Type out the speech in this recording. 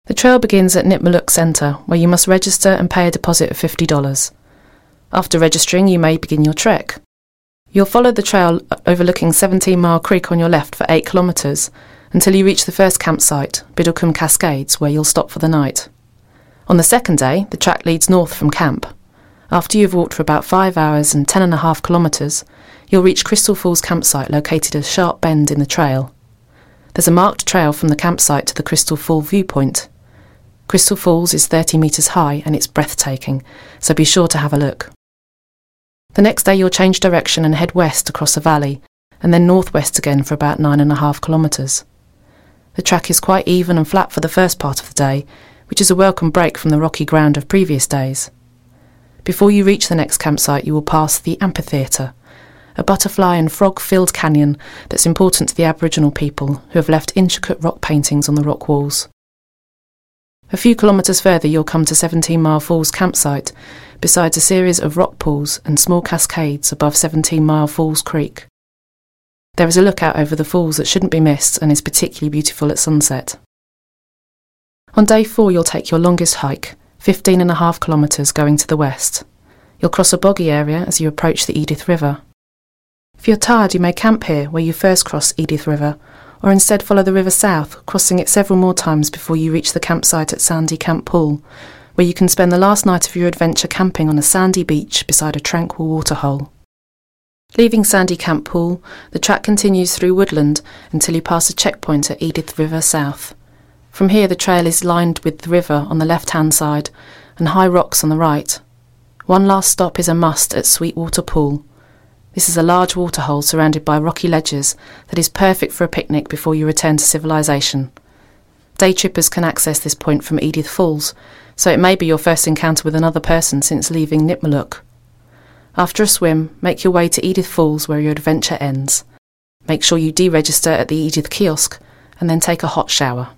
The trail begins at Nitmaluk Centre, where you must register and pay a deposit of $50. After registering, you may begin your trek. You'll follow the trail overlooking 17 Mile Creek on your left for 8 kilometres until you reach the first campsite, Biddlecombe Cascades, where you'll stop for the night. On the second day, the track leads north from camp. After you've walked for about 5 hours and 10.5 kilometres, you'll reach Crystal Falls campsite located at a sharp bend in the trail. There's a marked trail from the campsite to the Crystal Fall viewpoint. Crystal Falls is 30 metres high and it's breathtaking, so be sure to have a look. The next day you'll change direction and head west across a valley, and then northwest again for about 9.5 kilometres. The track is quite even and flat for the first part of the day, which is a welcome break from the rocky ground of previous days. Before you reach the next campsite you will pass the Amphitheatre, a butterfly and frog-filled canyon that's important to the Aboriginal people who have left intricate rock paintings on the rock walls. A few kilometres further you'll come to 17 Mile Falls campsite, besides a series of rock pools and small cascades above 17 Mile Falls Creek. There is a lookout over the falls that shouldn't be missed and is particularly beautiful at sunset. On day 4 you'll take your longest hike, 15.5 kilometres going to the west. You'll cross a boggy area as you approach the Edith River. If you're tired you may camp here where you first cross Edith River, or instead follow the river south, crossing it several more times before you reach the campsite at Sandy Camp Pool, where you can spend the last night of your adventure camping on a sandy beach beside a tranquil waterhole. Leaving Sandy Camp Pool, the track continues through woodland until you pass a checkpoint at Edith River South. From here the trail is lined with the river on the left-hand side and high rocks on the right. One last stop is a must at Sweetwater Pool. This is a large waterhole surrounded by rocky ledges that is perfect for a picnic before you return to civilization. Day trippers can access this point from Edith Falls, so it may be your first encounter with another person since leaving Nitmaluk. After a swim, make your way to Edith Falls where your adventure ends. Make sure you deregister at the Edith kiosk and then take a hot shower.